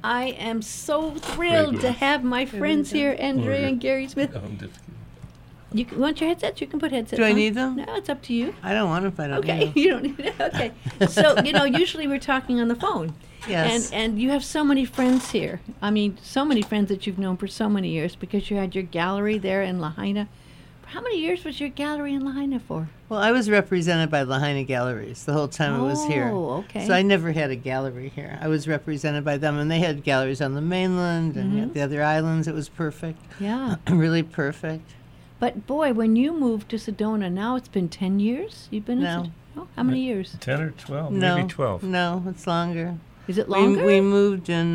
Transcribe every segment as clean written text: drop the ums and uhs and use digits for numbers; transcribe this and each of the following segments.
I am so thrilled to have my friends here, Andrea and Gary Smith. No, I'm just kidding. You want your headsets? You can put headsets Do on. I need them? No, it's up to you. I don't want them if I don't Okay, need them. you don't need it. Okay. So, usually we're talking on the phone. Yes. And you have so many friends here. I mean, so many friends that you've known for so many years because you had your gallery there in Lahaina. How many years was your gallery in Lahaina for? Well, I was represented by Lahaina Galleries the whole time I was here. Oh, okay. So I never had a gallery here. I was represented by them, and they had galleries on the mainland and the other islands. It was perfect. Yeah. Really perfect. But boy, when you moved to Sedona, now it's been 10 years you've been No. in Sedona? Oh, how many years? 10 or 12, No, maybe 12. No, it's longer. Is it longer? We moved in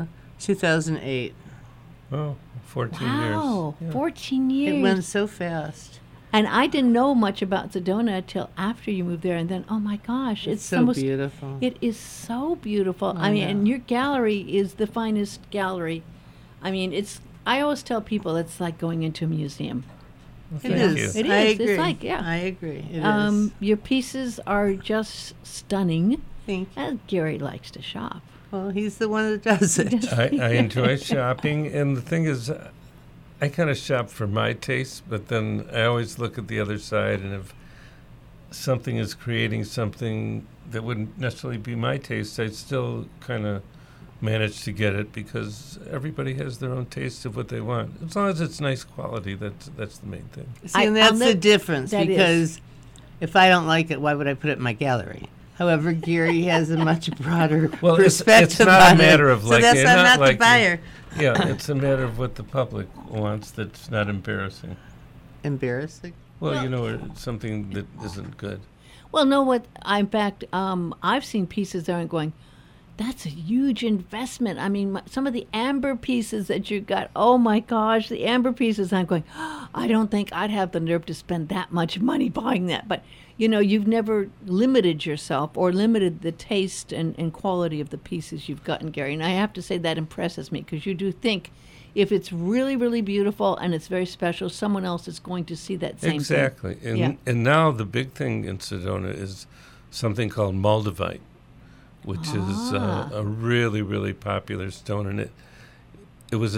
2008. Oh, 14 Wow, years. Yeah. 14 years. It went so fast. And I didn't know much about Sedona until after you moved there, and then, oh my gosh, it's so almost beautiful. It is so beautiful. I mean, know. and your gallery is the finest gallery. I mean, I always tell people it's like going into a museum. Well, It thank is. you. It I is. It's agree. like, yeah. I agree. It is. Your pieces are just stunning. Thank you. And Gary likes to shop. Well, he's the one that does it. I enjoy shopping, and the thing is, I kind of shop for my taste, but then I always look at the other side, and if something is creating something that wouldn't necessarily be my taste, I'd still kind of manage to get it because everybody has their own taste of what they want. As long as it's nice quality, that's the main thing. See, and that's I'll the live- difference that is. because if I don't like it, why would I put it in my gallery? However, Gary has a much broader Well, perspective it's not a on matter it. of so liking that's it, I'm not not the liking it. buyer. Yeah, it's a matter of what the public wants that's not embarrassing. Embarrassing. Well, or something that isn't good. Well, no, in fact, I've seen pieces there and going, that's a huge investment. I mean, some of the amber pieces that you got, oh my gosh, the amber pieces, I'm going, I don't think I'd have the nerve to spend that much money buying that. But, you've never limited yourself or limited the taste and quality of the pieces you've gotten, Gary. And I have to say that impresses me because you do think if it's really, really beautiful and it's very special, someone else is going to see that same Exactly. thing. And, Yeah. and now the big thing in Sedona is something called Moldavite, which is a really, really popular stone. And it was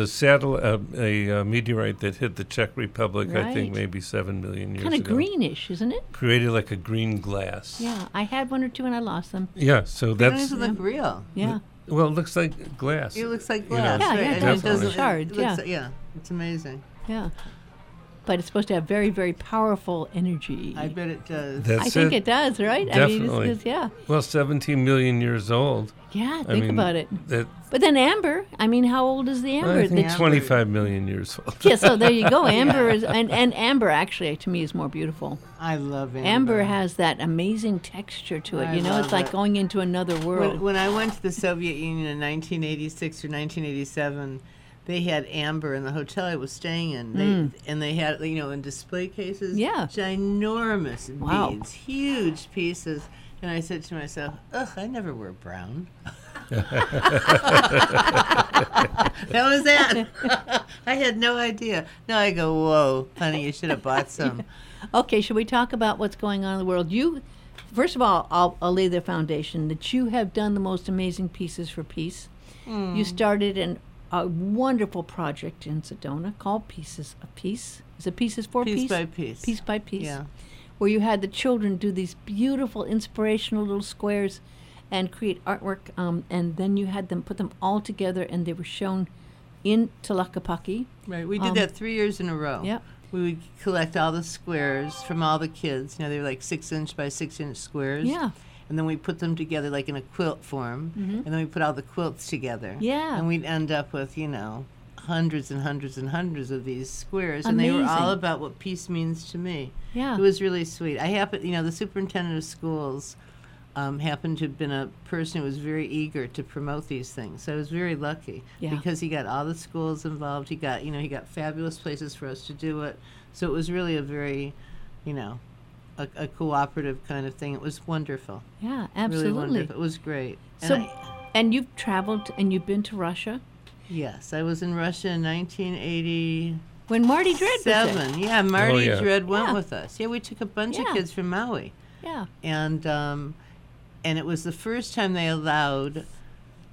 a meteorite that hit the Czech Republic, I think, Right. maybe 7 million years Kind ago. of greenish, isn't it? Created like a green glass. Yeah, I had one or two and I lost them. Yeah, so They don't that's, even look real. Yeah. well, it looks like glass. It looks like You know, glass. Yeah, right? yeah, it I mean, does. Definitely. Shards, it looks yeah. it's amazing. Yeah. But it's supposed to have very, very powerful energy. I bet it does. That's I think it does, right? Definitely. I mean, it's, yeah. Well, 17 million years old. Yeah, I think mean, about it. That, But then amber, I mean, how old is the amber? I think amber- 25 million years old. Yeah, so there you go. Amber is, and amber actually to me is more beautiful. I love amber. Amber has that amazing texture to it. I It's love like it. going into another world. When I went to the Soviet Union in 1986 or 1987, they had amber in the hotel I was staying in. And they had, in display cases, Yeah. ginormous Wow. beads, huge pieces. And I said to myself, ugh, I never wear brown. That was that. I had no idea. Now I go, whoa, honey, you should have bought some. Okay, should we talk about what's going on in the world? First of all, I'll lay the foundation that you have done the most amazing pieces for peace. You started a wonderful project in Sedona called Pieces of Peace. Is it Pieces for Peace? Piece by piece. Piece by piece. Yeah. Where you had the children do these beautiful, inspirational little squares and create artwork, and then you had them put them all together, and they were shown in Tlaquepaque. Right, we did that 3 years in a row. Yep. We would collect all the squares from all the kids. They were like 6-inch by 6-inch squares. Yeah. And then we put them together like in a quilt form. And then we put all the quilts together. Yeah. And we'd end up with, hundreds and hundreds and hundreds of these squares. And they were all Amazing. about what peace means to me. Yeah. It was really sweet. I happened, the superintendent of schools happened to have been a person who was very eager to promote these things. So I was very lucky because he got all the schools involved. He got, he got fabulous places for us to do it. So it was really a very, a cooperative kind of thing. It was wonderful. Yeah, absolutely. Really wonderful. It was great. So, and you've traveled and you've been to Russia? Yes, I was in Russia in 1987. When Marty Dredd was there. Yeah, Marty yeah. Dredd went Yeah. with us. Yeah, we took a bunch of Yeah. kids from Maui. Yeah. And it was the first time they allowed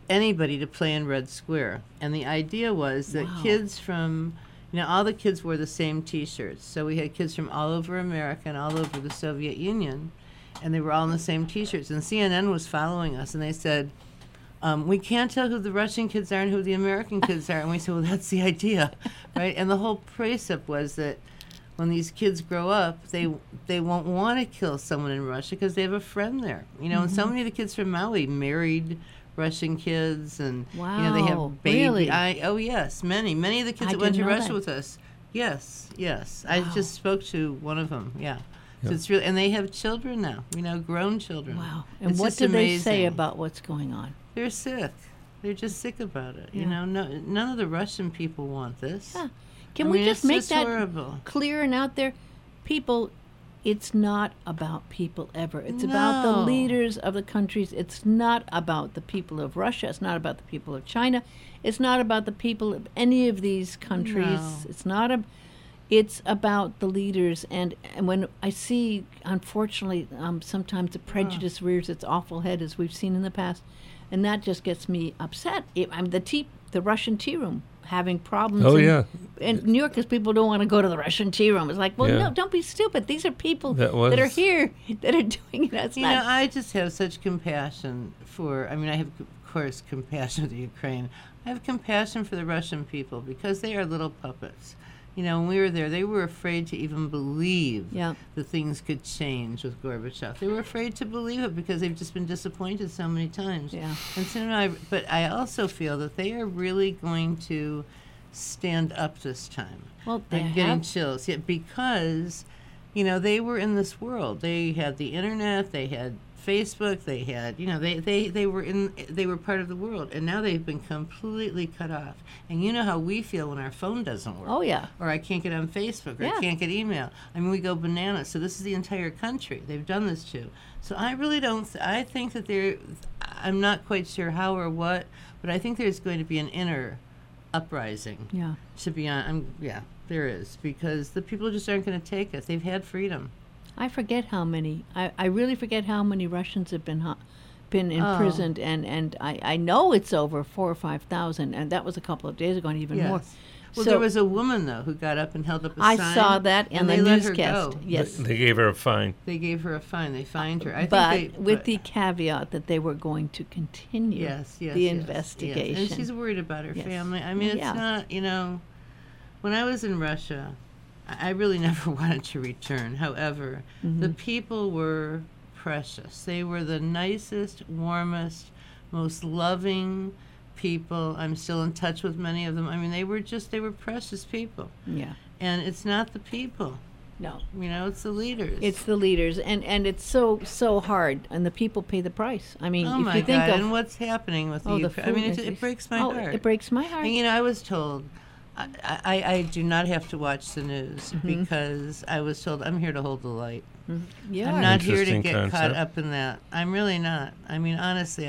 anybody to play in Red Square. And the idea was that kids from, all the kids wore the same T-shirts. So we had kids from all over America and all over the Soviet Union, and they were all in the same T-shirts. And CNN was following us, and they said, we can't tell who the Russian kids are and who the American kids are. And we said, well, that's the idea, right? And the whole precept was that when these kids grow up, they won't want to kill someone in Russia because they have a friend there. And so many of the kids from Maui married Russian kids, and they have baby. Really? Yes, many of the kids that went to Russia with us. Yes. Wow. I just spoke to one of them. Yeah. So it's really, and they have children now. Grown children. Wow. And what do they say about what's going on? They're sick. They're just sick about it. None of the Russian people want this. Yeah. Can we just make that horrible. Clear and out there? People, it's not about people ever. It's about the leaders of the countries. It's not about the people of Russia. It's not about the people of China. It's not about the people of any of these countries. No. It's about the leaders. And when I see, unfortunately, sometimes the prejudice rears its awful head, as we've seen in the past, and that just gets me upset. The Russian tea room having problems in New York because people don't want to go to the Russian tea room. It's like, well, no, don't be stupid. These are people that are here that are doing it. I just have such compassion for, I have, of course, compassion for the Ukraine. I have compassion for the Russian people because they are little puppets. When we were there, they were afraid to even believe that things could change with Gorbachev. They were afraid to believe it because they've just been disappointed so many times. Yeah. And so but I also feel that they are really going to stand up this time. Well, I'm getting chills. Yeah, because, they were in this world. They had the internet. They had Facebook. They had, they were part of the world, and now they've been completely cut off. And you know how we feel when our phone doesn't work. Oh yeah. Or I can't get on Facebook, or I can't get email. We go bananas. So this is the entire country they've done this to. So I really don't. I think that I'm not quite sure how or what, but I think there's going to be an inner uprising. Yeah. To be on. There is, because the people just aren't going to take it. They've had freedom. I forget how many. I really forget how many Russians have been imprisoned, and I know it's over 4,000 or 5,000, and that was a couple of days ago, and even more. Well, there was a woman though who got up and held up a sign. I saw that in the newscast. Yes, they gave her a fine. They gave her a fine. They fined her. But with the caveat that they were going to continue the investigation. Yes. And she's worried about her family. It's not. When I was in Russia, I really never wanted to return. However, the people were precious. They were the nicest, warmest, most loving people. I'm still in touch with many of them. They were precious people. Yeah. And it's not the people. No. It's the leaders. It's the leaders, and it's so hard, and the people pay the price. Oh if my you think God! of, and what's happening with the Ukraine? It breaks my heart. It breaks my heart. And, I was told, I do not have to watch the news because I was told I'm here to hold the light. Yeah. I'm not here to get caught up in that. I'm really not. Honestly,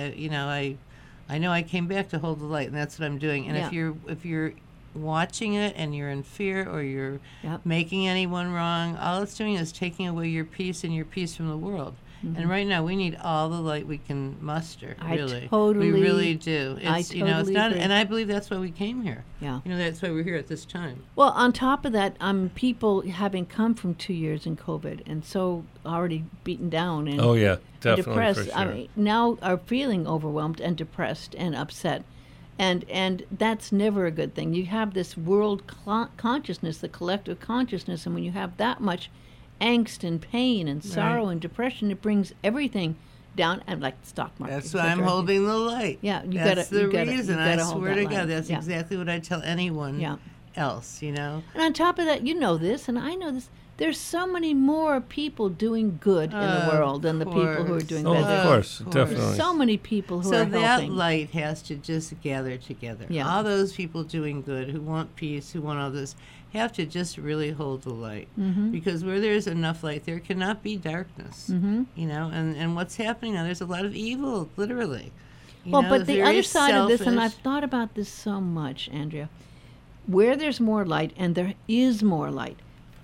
I know I came back to hold the light, and that's what I'm doing. And if you're watching it and you're in fear or you're making anyone wrong, all it's doing is taking away your peace and your peace from the world. And right now we need all the light we can muster. Really, we really do. It's it's not, agree. And I believe that's why we came here. Yeah, that's why we're here at this time. Well, on top of that, people having come from 2 years in COVID and so already beaten down and definitely depressed. For sure. Now are feeling overwhelmed and depressed and upset. And that's never a good thing. You have this world consciousness, the collective consciousness, and when you have that much angst and pain and sorrow and depression, it brings everything down. And like the stock market. That's why I'm holding the light. Yeah, that's the reason. I swear to God, God, that's exactly what I tell anyone else. And on top of that, this, and I know this. There's so many more people doing good in the world than the people who are doing bad. Of course, definitely. There's so many people who are helping. So that light has to just gather together. Yeah. All those people doing good, who want peace, who want all this, have to just really hold the light. Because where there's enough light, there cannot be darkness. And what's happening now, there's a lot of evil, literally. But the other side of this, and I've thought about this so much, Andrea, where there's more light, and there is more light,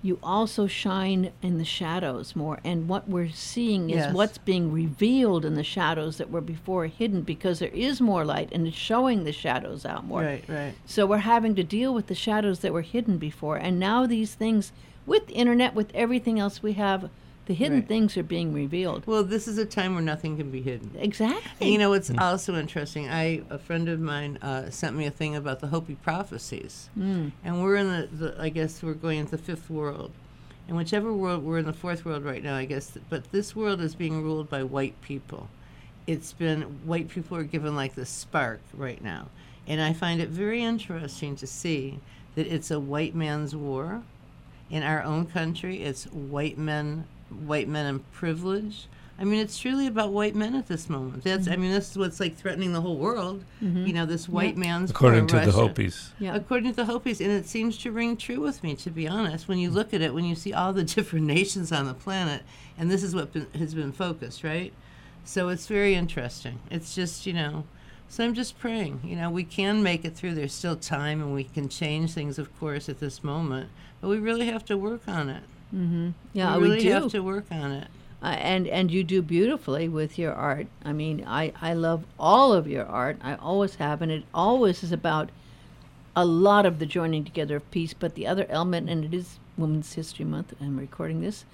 you also shine in the shadows more. And what we're seeing is Yes. what's being revealed in the shadows that were before hidden, because there is more light and it's showing the shadows out more. Right, right. So we're having to deal with the shadows that were hidden before. And now these things, with the internet, with everything else we have, the hidden Right. things are being revealed. Well, this is a time where nothing can be hidden. Exactly. And you know what's also interesting? A friend of mine sent me a thing about the Hopi prophecies, and we're in the I guess we're going into the fifth world, and whichever world we're in the fourth world right now, I guess. But this world is being ruled by white people. It's been white people are given like the spark right now, and I find it very interesting to see that it's a white man's war. In our own country, it's white men and privilege. I mean, it's truly about white men at this moment. That's, I mean, this is what's like threatening the whole world. You know, this white man's According to war, the Russia. Hopis. Yeah. According to the Hopis, and it seems to ring true with me, to be honest. When you look at it, when you see all the different nations on the planet, and this is what has been focused, right? So it's very interesting. It's just, you know, so I'm just praying. You know, we can make it through. There's still time, and we can change things, of course, at this moment. But we really have to work on it. Yeah, we really do. have to work on it. And you do beautifully with your art. I mean, I love all of your art. I always have, and it always is about a lot of the joining together of peace. But the other element, and it is Women's History Month, I'm recording this,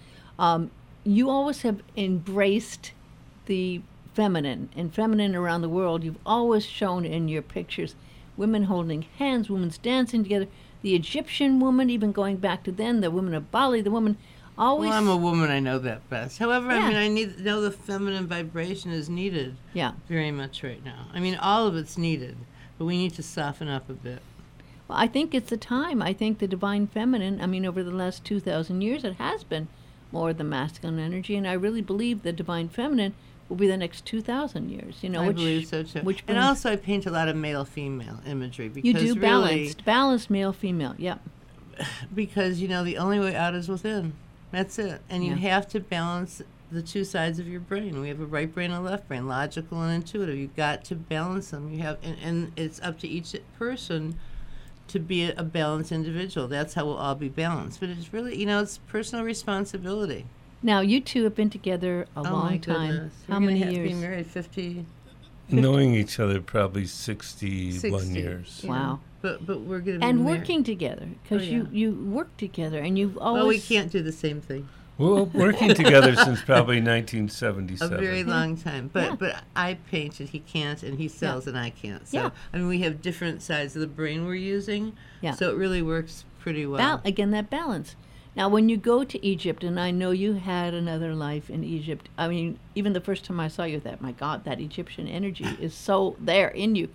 you always have embraced the feminine, and feminine around the world. You've always shown in your pictures women holding hands, women's dancing together, the Egyptian woman, even going back to then, the women of Bali, the woman always... Well, I'm a woman, I know that best. However, Yeah. I mean, I need to know the feminine vibration is needed Yeah. very much right now. I mean, all of it's needed, but we need to soften up a bit. Well, I think it's the time. I think the divine feminine, I mean, over the last 2,000 years, it has been more the masculine energy, and I really believe the divine feminine will be the next 2,000 years. You know, I which, believe so too. Which And brings, also, I paint a lot of male-female imagery because you do really, balanced male, female. Yeah. because you know the only way out is within. That's it, and you Yeah. have to balance the two sides of your brain. We have a right brain and a left brain, logical and intuitive. You've got to balance them. You have, and it's up to each person to be a balanced individual. That's how we'll all be balanced. But it's really, you know, it's personal responsibility. Now, you two have been together a Oh my long time. goodness. How We're gonna many have to years? be married 50. Knowing each other probably 61 60. years. Yeah. Wow. But we're going to be And married. working together, because Oh, yeah. you work together, and you've always... Well, we can't do the same thing. Well, working together since probably A 1977. very long time. But Yeah. but I painted, he can't, and he sells, and I can't. So Yeah. I mean, we have different sides of the brain we're using. Yeah. So it really works pretty well. Again, that balance. Now, when you go to Egypt, and I know you had another life in Egypt, I mean, even the first time I saw you, that, my God, that Egyptian energy is so there in you.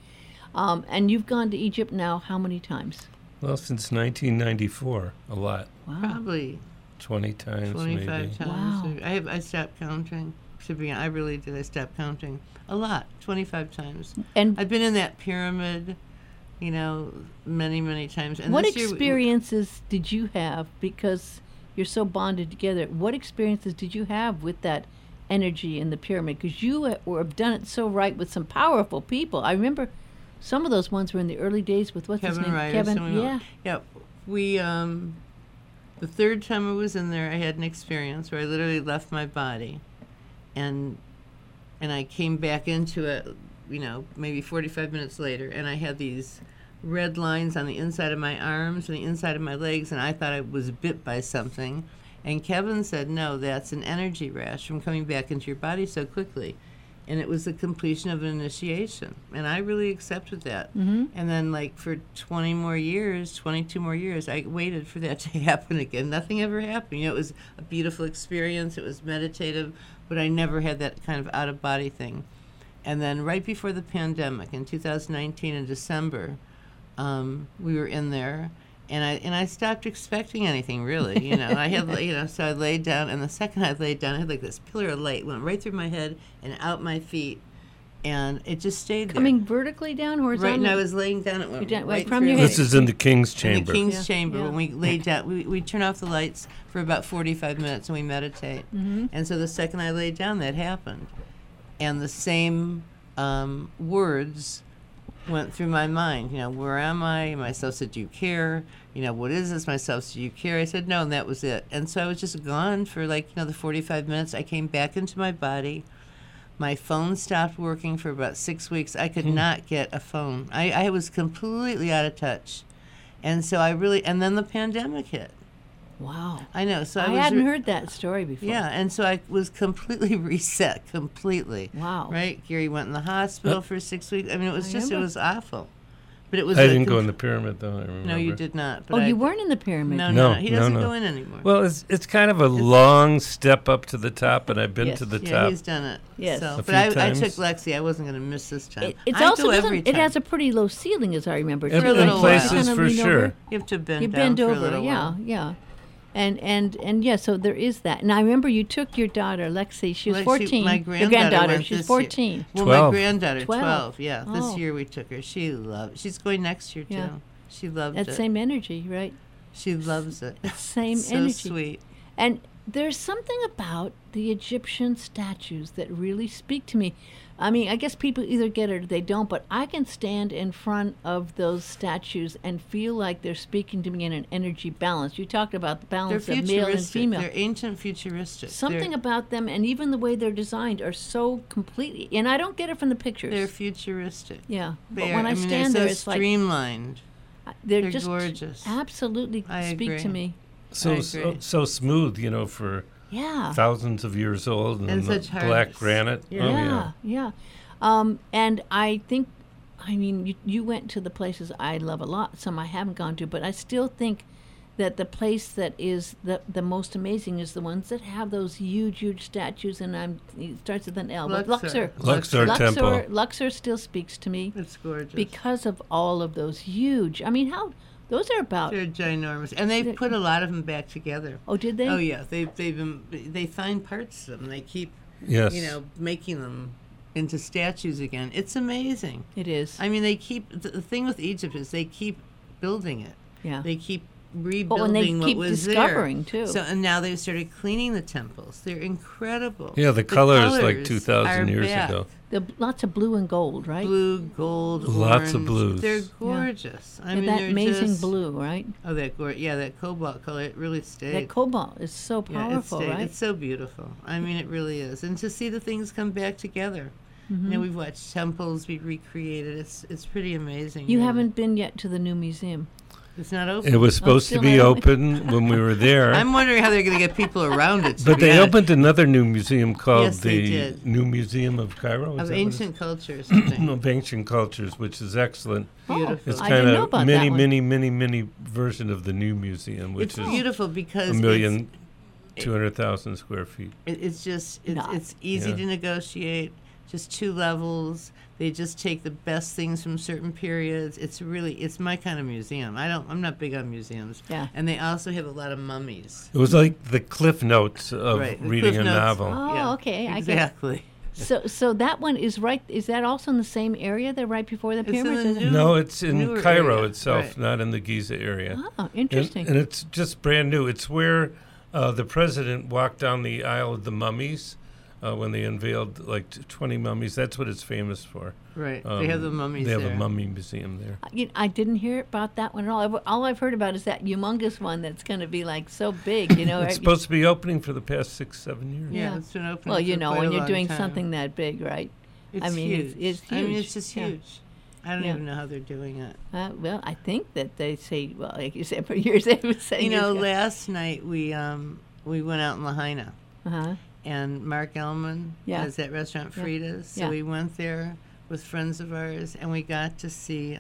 And you've gone to Egypt now how many times? Well, since 1994, a lot. Wow. Probably 20 times 25 maybe. times. Wow. I stopped counting. To be, I really did. I stopped counting a lot, 25 times. And I've been in that pyramid, you know, many, many times. And what this year experiences did you have, because you're so bonded together, what experiences did you have with that energy in the pyramid? Because you have done it so right with some powerful people. I remember some of those ones were in the early days with, what's his Kevin name? Ryder. Kevin, yeah. Yeah. We, the third time I was in there, I had an experience where I literally left my body, and I came back into it, you know, maybe 45 minutes later, and I had these red lines on the inside of my arms and the inside of my legs, and I thought I was bit by something. And Kevin said, no, that's an energy rash from coming back into your body so quickly. And it was the completion of an initiation. And I really accepted that. Mm-hmm. And then, like, for 22 more years, I waited for that to happen again. Nothing ever happened. You know, it was a beautiful experience. It was meditative, but I never had that kind of out-of-body thing. And then right before the pandemic, in 2019 in December, we were in there, and I stopped expecting anything, really. You know, I had, you know, so I laid down, and the second I laid down, I had like this pillar of light went right through my head and out my feet, and it just stayed there. Coming vertically down, horizontally? Right, and I was laying down, it went You're down- right from through your me. head. This is in the King's In Chamber. the King's Yeah, Chamber, yeah. when we laid down, we turn off the lights for about 45 minutes and we meditate. Mm-hmm. And so the second I laid down, that happened. And the same words went through my mind. You know, where am I? Myself said, do you care? You know, what is this? Myself said, do you care? I said, no, and that was it. And so I was just gone for like, the 45 minutes. I came back into my body. My phone stopped working for about 6 weeks. I could not get a phone. I was completely out of touch. And so and then the pandemic hit. Wow. I know. So I hadn't heard that story before. Yeah, and so I was completely reset, completely. Wow. Right? Gary went in the hospital for 6 weeks. I mean, it was awful. But it was. I didn't go in the pyramid, though, I remember. No, you did not. But you weren't in the pyramid? No. He doesn't go in anymore. Well, it's kind of a long step up to the top, and I've been to the top. Yeah, he's done it. Yes. So, A but few I times. took Lexi. I wasn't going to miss this time. It's I also go every time. it has a pretty low ceiling, as I remember. In a little while. places, Kind of for lean sure. over. You have to bend You down bend for over, a little while. yeah. And yeah, so there is that. And I remember you took your daughter, Lexi. She was 14. My Your granddaughter went She's this 14. Year. Well, 12. my granddaughter, 12. Yeah, Oh. this year we took her. She's going next year, too. Yeah. She loved That it. same energy, right? She loves it. That same so energy. sweet. And there's something about the Egyptian statues that really speak to me. I mean, I guess people either get it or they don't, but I can stand in front of those statues and feel like they're speaking to me in an energy balance. You talked about the They're balance of male and futuristic. female. They're ancient futuristic. Something about them, and even the way they're designed, are so completely. And I don't get it from the pictures. They're futuristic. Yeah, but They're, when I stand they're there, so it's like streamlined. they're they're just gorgeous. absolutely I speak to agree. me. So smooth, for Yeah. thousands of years old, and And the such black hardness. granite. Yeah. Oh, yeah. Yeah. And I think, I mean, you went to the places I love a lot. Some I haven't gone to, but I still think that the place that is the most amazing is the ones that have those huge statues. And it starts with an L. But Luxor. Luxor Temple. Luxor still speaks to me It's gorgeous. because of all of those huge. I mean, those are about. They're ginormous, and they've put a lot of them back together. Oh, did they? Oh yeah, they find parts of them. They keep Yes. making them into statues again. It's amazing. It is. I mean, they keep the thing with Egypt is they keep building it. Yeah. They keep and rebuilding they what keep was discovering, there. too. So and now they've started cleaning the temples. They're incredible. Yeah, the colors like colors 2,000 are years back. ago. Lots of blue and gold, right? Blue, gold, Lots of orange. blues. They're gorgeous. I mean, that they're amazing just, blue, right? Oh, that that cobalt color. It really stayed. That cobalt is so Yeah, powerful, it stayed. right? It's so beautiful. I mean, it really is. And to see the things come back together. Mm-hmm. We've watched temples be recreated. It's pretty amazing. You really. haven't been yet to the new museum. It's not open. It was supposed to still be not open when we were there. I'm wondering how they're going to get people around it. to But be they honest. opened another new museum called Yes, they the did. New Museum of Cairo. Is Of that what ancient cultures. I think. of ancient cultures, which is excellent. Beautiful. It's I kind didn't know of about mini, that one. mini version of the new museum, which It's is beautiful because 200,000 square feet. it's just Nice. it's easy Yeah. to negotiate. Just 2 levels. They just take the best things from certain periods. It's my kind of museum. I'm not big on museums. Yeah. And they also have a lot of mummies. It was like the cliff notes of Right, the reading Cliff a Notes. novel. Oh, Yeah, okay. I get Exactly. So that one is right. Is that also in the same area? They're right before the It's in pyramids. the is it? new- No, it's in newer Cairo area, itself, right. not in the Giza area. Oh, interesting. And it's just brand new. It's where the president walked down the aisle of the mummies when they unveiled like 20 mummies. That's what it's famous for. Right. They have the mummies They have there. a mummy museum there. I didn't hear about that one at all. All I've heard about is that humongous one that's going to be like so big. It's right? supposed to be opening for the past 6-7 years. Yeah, it's been open. Well, for quite when a you're long doing time. something that big, right? It's I mean, huge. it's I mean, huge. it's just Yeah. huge. I don't Yeah. even know how they're doing it. Well, I think that they say, well, like you said, for years they've been saying. You know, last night we went out in Lahaina, Uh-huh. and Mark Ellman Yeah. has that restaurant Yeah. Frida's. So Yeah. we went there with friends of ours, and we got to see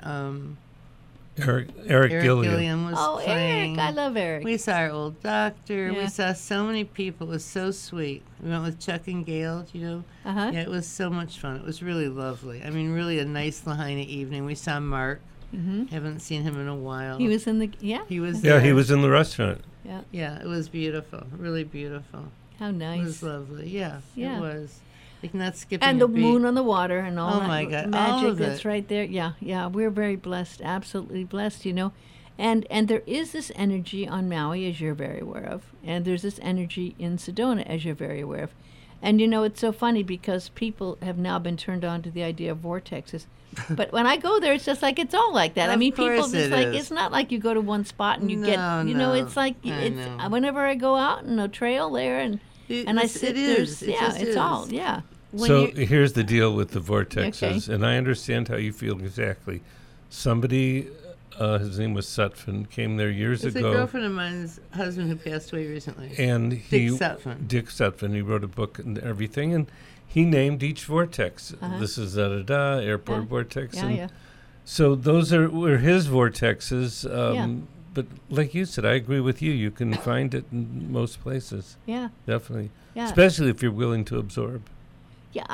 Eric Eric Gilliam. Gilliam was Oh, playing. Eric, I love Eric. We saw our old doctor. Yeah. We saw so many people. It was so sweet. We went with Chuck and Gail, you know. Uh-huh. Yeah, it was so much fun. It was really lovely. I mean, really a nice Lahaina evening. We saw Mark. Mm-hmm. Haven't seen him in a while. He was in the He was Yeah, there. he was in the restaurant. Yeah. Yeah, it was beautiful. Really beautiful. How It nice. was lovely. Yeah, Yeah. it was. Like not skipping And the a beat. moon on the water and all Oh that my God, magic all of that's it. right there. Yeah, we're very blessed, absolutely blessed, you know. And there is this energy on Maui, as you're very aware of, and there's this energy in Sedona, as you're very aware of. And it's so funny because people have now been turned on to the idea of vortexes. But when I go there, it's just like it's all like that. I mean, people course just it like is. it's not like you go to one spot and you No, get, no, it's like I know. whenever I go out in a trail there and I sit it is. It just it's is. all When So you're- here's the deal with the vortexes, Okay. and I understand how you feel exactly. Somebody, his name was Sutphin, came there years It's a ago, girlfriend of mine's husband who passed away recently. and Dick Sutphin. Dick Sutphin, he wrote a book and everything, and he named each vortex. Uh-huh. This is da-da-da, airport Yeah. vortex. yeah, and yeah. So those were his vortexes. Yeah. But like you said, I agree with you. You can find it in most places, Yeah. definitely. Yeah. Especially if you're willing to absorb. Yeah,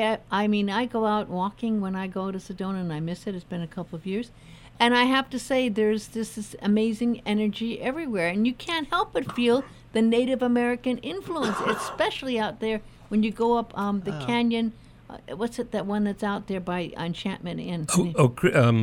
I mean, I go out walking when I go to Sedona, and I miss it. It's been a couple of years, and I have to say, there's this amazing energy everywhere, and you can't help but feel the Native American influence, especially out there when you go up the canyon. What's it? That one that's out there by Enchantment Inn? Oak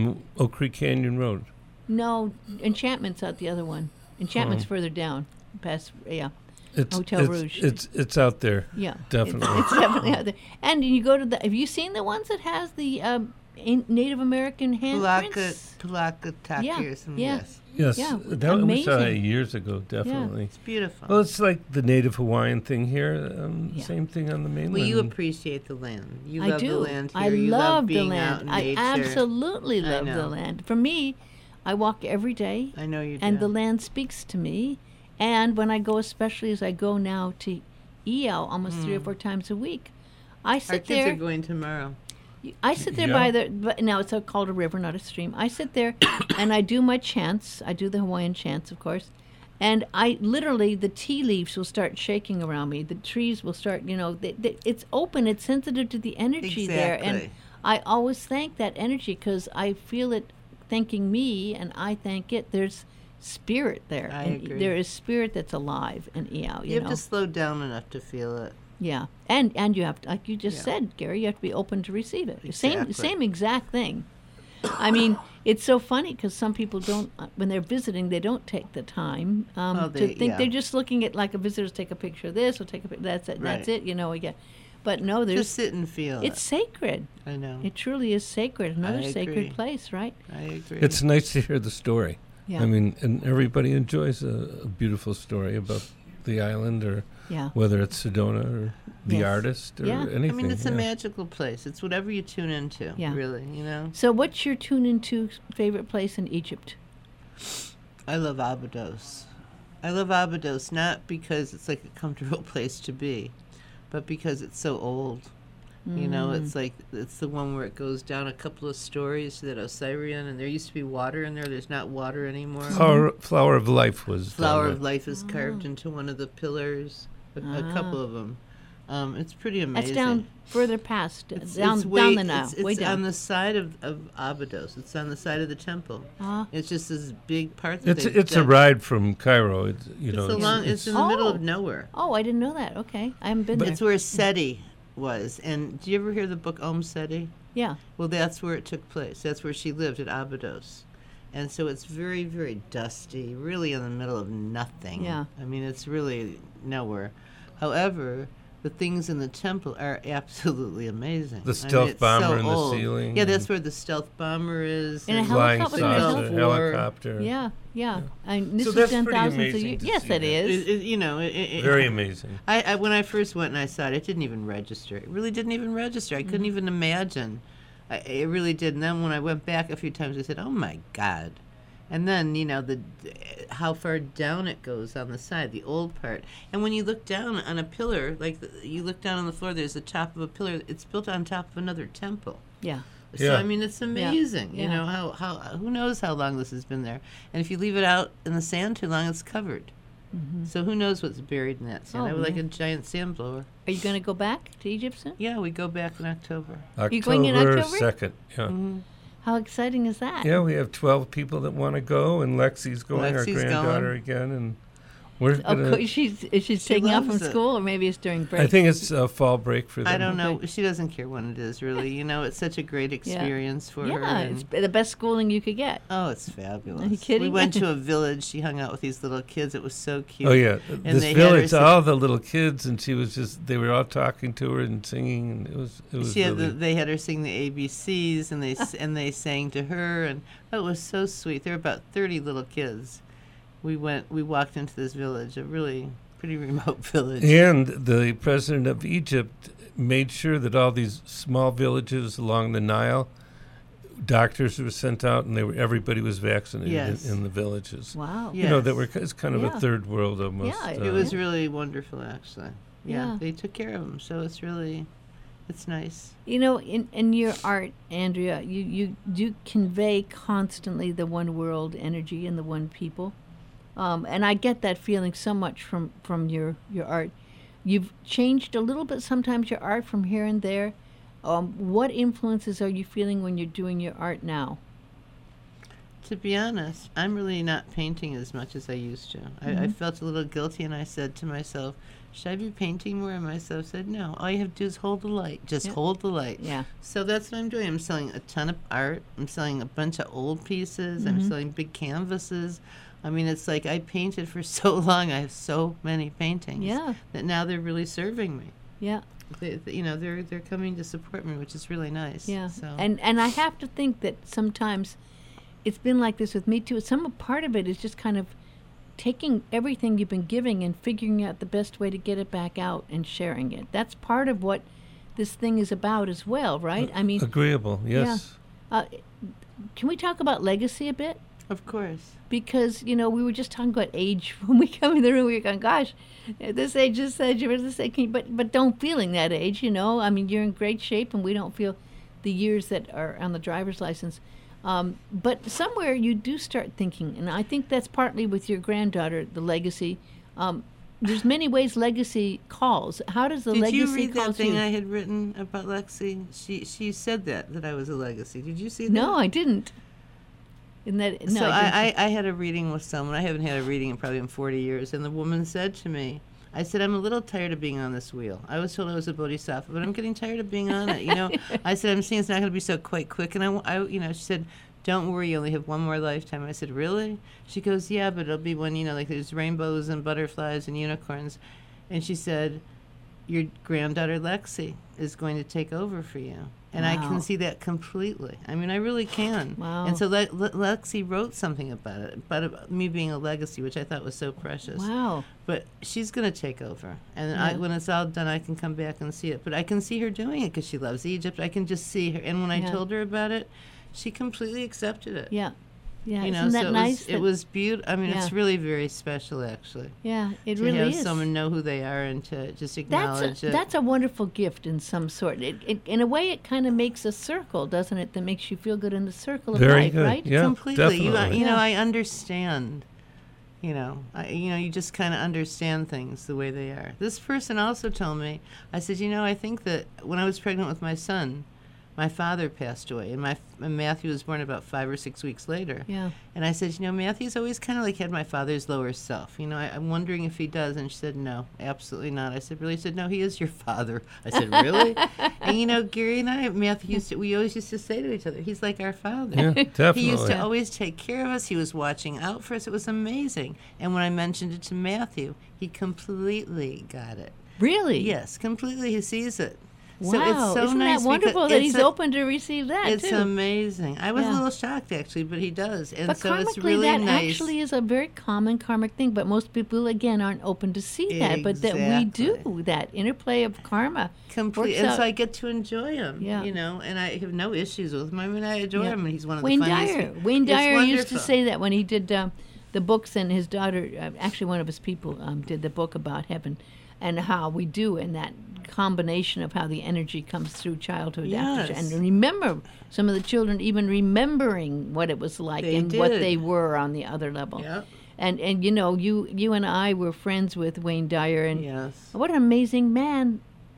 Creek Canyon Road. No, Enchantment's out the other one. Enchantment's further down, past It's, Hotel Rouge. It's out there. Yeah, Definitely. It's definitely out there. And you go to the. Have you seen the ones that has the Native American handprints? Palaka Yeah, or something. yeah. Yes. Yes, Yeah, that we saw it amazing. years ago, definitely. It's beautiful. Well, it's like the Native Hawaiian thing here. Yeah. Same thing on the mainland. Well, you appreciate the land. You I love do. the land here. I you love being the out land. in I nature. absolutely I love the know. land. For me, I walk every day, I know you do. and the land speaks to me. And when I go, especially as I go now to EL almost 3 or 4 times a week, I Our sit kids there. are going tomorrow. I sit there Yeah. by the. But now it's called a river, not a stream. I sit there, and I do my chants. I do the Hawaiian chants, of course, and I literally the tea leaves will start shaking around me. The trees will start. It's open. It's sensitive to the energy there, and Exactly. I always thank that energy because I feel it thanking me, and I thank it. There's spirit there. I and agree. There is spirit that's alive in EL. You have to slow down enough to feel it. Yeah, and you have to, like you just Yeah. said, Gary, you have to be open to receive it. Exactly. Same exact thing. I mean, it's so funny because some people don't, when they're visiting, they don't take the time to think. yeah. They're just looking at like a visitor's take a picture of this or take a picture. That's it. That's Right. it. Again. But no, there's Just sit and feel it's sacred. I know. It truly is sacred. Another agree. sacred place, right? I agree. It's nice to hear the story. Yeah. I mean, and everybody enjoys a beautiful story about the island, or Yeah. whether it's Sedona or the Yes. artist or Yeah. anything. I mean, it's a yeah. magical place. It's whatever you tune into, Yeah. really, So, what's your tune into favorite place in Egypt? I love Abydos. I love Abydos not because it's like a comfortable place to be, but because it's so old. It's like it's the one where it goes down a couple of stories to that Osirian, and there used to be water in there. There's not water anymore. Flower of Life was down Flower there. of Life is carved into one of the pillars, a couple of them. It's pretty amazing. That's down further past, It's down way, the Nile, It's way down. on the side of Abydos. It's on the side of the temple. Ah. It's just this big part that It's a ride from Cairo. It's It's in the middle of nowhere. Oh, I didn't know that. Okay, I haven't been there. It's where Seti was. And do you ever hear the book Om Seti? Yeah. Well, that's where it took place. That's where she lived, at Abydos. And so it's very, very dusty, really in the middle of nothing. Yeah. I mean, it's really nowhere. However, the things in the temple are absolutely amazing. The stealth it's bomber so in the old. ceiling Yeah, that's and- where the stealth bomber is. And a and- Flying helicopter. saucer, Gulf War. helicopter. Yeah. And this So is that's 10,000 pretty of amazing years. to Yes, see it that. is. Very amazing. I when I first went and I saw it, it didn't even register. It really didn't even register. I couldn't even imagine. It really did. And then when I went back a few times, I said, "Oh my God!" And then how far down it goes on the side, the old part. And when you look down on a pillar, you look down on the floor, there's the top of a pillar. It's built on top of another temple. Yeah. So Yeah. I mean, it's amazing. Yeah. You know how who knows how long this has been there? And if you leave it out in the sand too long, it's covered. So who knows what's buried in that sand? Oh, I would like yeah. a giant sand blower. Are you going to go back to Egypt soon? Yeah, we go back in October. you going in October? 2nd. Yeah. How exciting is that? Yeah, we have 12 people that want to go, and Lexi's going, our Lexi's granddaughter going. again, and We're Oh, gonna, she's taking off from loves it. school, or maybe it's during break. I think it's fall break for them. I don't know. Okay. She doesn't care when it is, really. It's such a great experience for her. Yeah, and- it's the best schooling you could get. Oh, it's fabulous. Are you kidding? We went to a village. She hung out with these little kids. It was so cute. Oh yeah, And this they had her village, sing- all the little kids, and she was just—they were all talking to her and singing. And it was She had really, they had her sing the ABCs, and they sang to her, and it was so sweet. There were about 30 little kids. We walked into this village, a really pretty remote village. and the president of Egypt made sure that all these small villages along the Nile, doctors were sent out, and everybody was vaccinated Yes. in the villages. Wow. Yeah. You know, that were it's kind of Yeah. a third world almost. Yeah, It was really wonderful, actually. Yeah. They took care of them, so it's nice. In your art, Andrea, you do convey constantly the one world energy and the one people. And I get that feeling so much from your art. You've changed a little bit sometimes your art from here and there. What influences are you feeling when you're doing your art now? To be honest, I'm really not painting as much as I used to. I felt a little guilty, and I said to myself, should I be painting more? And myself said, no, all you have to do is hold the light. Just Yep. hold the light. Yeah. So that's what I'm doing. I'm selling a ton of art. I'm selling a bunch of old pieces. I'm selling big canvases. I mean, it's like I painted for so long. I have so many paintings Yeah. that now they're really serving me. Yeah. They're coming to support me, which is really nice. Yeah. So. And I have to think that sometimes it's been like this with me too. Some part of it is just kind of taking everything you've been giving and figuring out the best way to get it back out and sharing it. That's part of what this thing is about as well, right? I mean, agreeable. Yes. can we talk about legacy a bit? Of course. Because, we were just talking about age. When we come in the room, we were going, gosh, at this age, this age, you're this age, but don't feeling that age, I mean, you're in great shape, and we don't feel the years that are on the driver's license. But somewhere you do start thinking, and I think that's partly with your granddaughter, the legacy. There's many ways legacy calls. How does the Did legacy you read call that thing you? I had written about Lexi? She said that I was a legacy. Did you see that? No, I didn't. In that, no, So I didn't. I had a reading with someone. I haven't had a reading in probably 40 years. And the woman said to me, I said, I'm a little tired of being on this wheel. I was told I was a bodhisattva, but I'm getting tired of being on it. I said, I'm seeing it's not going to be so quite quick. And she said, don't worry, you only have one more lifetime. I said, really? She goes, yeah, but it'll be when, like there's rainbows and butterflies and unicorns. And she said, your granddaughter Lexi is going to take over for you. And I Wow. can see that completely. I mean, I really can. Wow. And so Lexi wrote something about it, about me being a legacy, which I thought was so precious. Wow. But she's going to take over. And Yeah. when it's all done, I can come back and see it. But I can see her doing it because she loves Egypt. I can just see her. And when I Yeah. told her about it, she completely accepted it. Yeah. Yeah. You know, Isn't so that nice? it was beautiful. I mean, Yeah. it's really very special, actually. Yeah, it to really have is. someone know who they are and to just acknowledge it. That's a wonderful gift in some sort. It in a way, it kind of makes a circle, doesn't it? That makes you feel good in the circle of Very life, good. right? Yeah, Completely. definitely. You know, Yeah. I understand. You just kind of understand things the way they are. This person also told me, I said, I think that when I was pregnant with my son, my father passed away, and Matthew was born about 5 or 6 weeks later. Yeah. And I said, Matthew's always kind of like had my father's lower self. I'm wondering if he does. And she said, no, absolutely not. I said, really? She said, no, he is your father. I said, really? And, Gary and I, Matthew, we always used to say to each other, he's like our father. Yeah, definitely. He used to always take care of us. He was watching out for us. It was amazing. And when I mentioned it to Matthew, he completely got it. Really? Yes, completely. He sees it. Wow. So it's so Isn't nice that wonderful because that it's he's open to receive that It's too? amazing. I was Yeah. a little shocked actually, but he does, and But so it's karmically, really that nice. actually is a very common karmic thing. But most people, again, aren't open to see that. But that we Exactly. do, that interplay of karma. Complete, works and out. so I get to enjoy him. Yeah. And I have no issues with him. I mean, I adore Yeah. him, and he's one of Wayne the funniest. Dyer. Wayne It's Dyer used to wonderful. say that when he did the books, and his daughter, actually one of his people, did the book about heaven, and how we do, and that combination of how the energy comes through childhood after, Yes. and remember some of the children even remembering what it was like They and what did. they were on the other level. Yep. And you and I were friends with Wayne Dyer, and Yes. what an amazing man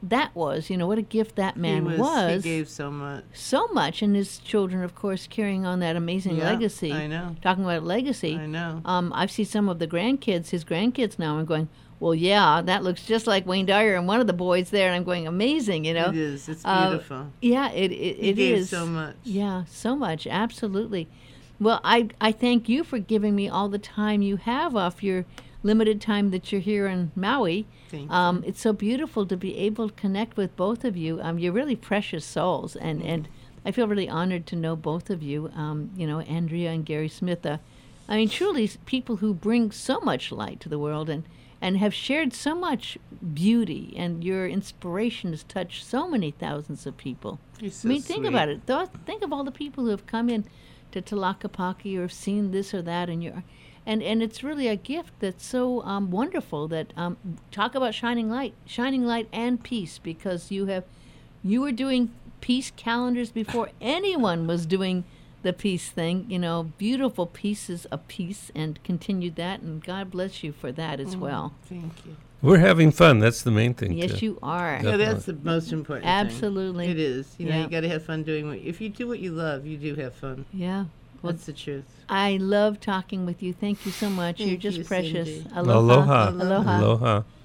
that was, what a gift that man He gave so much. So much, and his children, of course, carrying on that amazing legacy. I know. Talking about legacy. I know. I've seen some of the grandkids, his grandkids now, and going, well, yeah, that looks just like Wayne Dyer and one of the boys there, and I'm going, amazing, It is. It's beautiful. Yeah, it He gave is. so much. Yeah, so much, absolutely. Well, I thank you for giving me all the time you have off your limited time that you're here in Maui. Thank you. It's so beautiful to be able to connect with both of you. You're really precious souls, and I feel really honored to know both of you. Andrea and Gary Smith. Truly people who bring so much light to the world and have shared so much beauty, and your inspiration has touched so many thousands of people. You're so think sweet. about it. Think of all the people who have come in to Talakapaki or have seen this or that, and it's really a gift that's so wonderful. That talk about shining light and peace, because you were doing peace calendars before anyone was doing the peace thing. Beautiful pieces of peace, and continued that, and God bless you for that as well. Thank you. We're having fun. That's the main thing. Yes, too. you are. Yeah, that's the most important thing. Absolutely. It is. You Yeah. got to have fun doing if you do what you love, you do have fun. Yeah. Well, That's the truth. I love talking with you. Thank you so much. You're Thank just you, precious. Cindy. Aloha. Aloha. Aloha.